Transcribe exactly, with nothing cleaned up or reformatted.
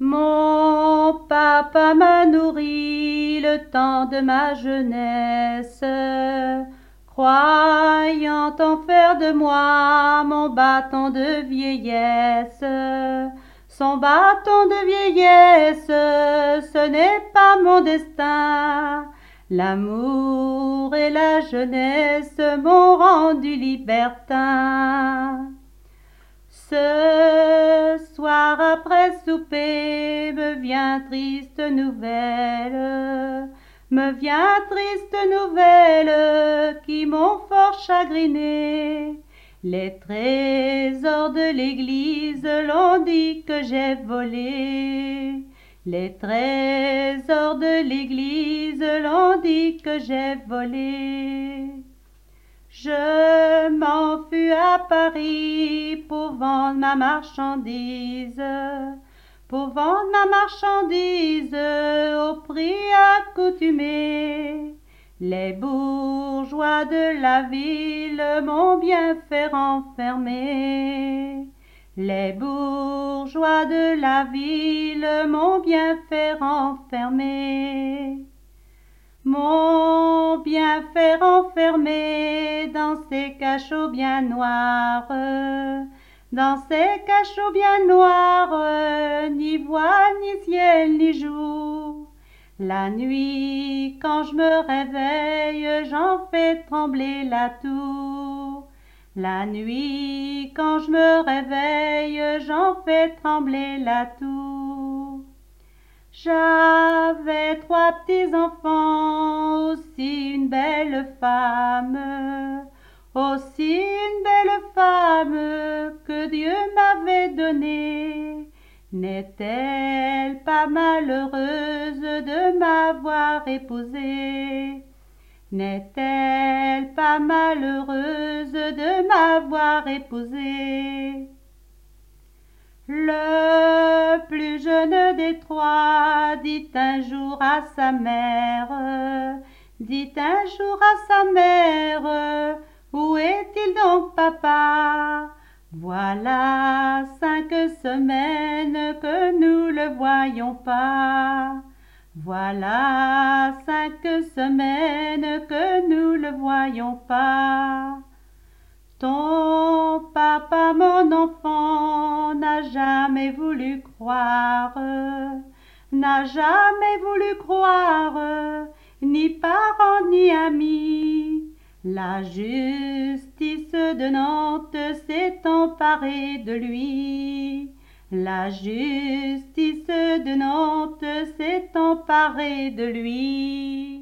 Mon papa m'a nourri le temps de ma jeunesse, croyant en faire de moi mon bâton de vieillesse. Son bâton de vieillesse, ce n'est pas mon destin. L'amour et la jeunesse m'ont rendu libertin. Ce soir après souper me vient triste nouvelle, me vient triste nouvelle qui m'ont fort chagriné. Les trésors de l'église l'ont dit que j'ai volé. Les trésors de l'église l'ont dit que j'ai volé. Je m'enfuis à Paris pour vendre ma marchandise, pour vendre ma marchandise au prix accoutumé. Les bourgeois de la ville m'ont bien fait renfermer. Les bourgeois de la ville m'ont bien fait renfermer. M'ont bien fait renfermer dans ces cachots bien noirs, dans ces cachots bien noirs, ni voile, ni ciel, ni jour. La nuit, quand je me réveille, j'en fais trembler la tour. La nuit, quand je me réveille, j'en fais trembler la tour. J'avais trois petits-enfants, aussi une belle femme, aussi une belle femme que Dieu m'avait donnée. N'est-elle pas malheureuse de m'avoir épousée? N'est-elle pas malheureuse de m'avoir épousée? Le plus jeune des trois dit un jour à sa mère, dit un jour à sa mère, où est-il donc papa? Voilà cinq semaines que nous le voyons pas. Voilà cinq semaines que nous le voyons pas. Ton papa, mon enfant, n'a jamais voulu croire, n'a jamais voulu croire, ni parents ni amis. La justice de Nantes s'est emparée de lui. La justice de Nantes s'est emparée de lui.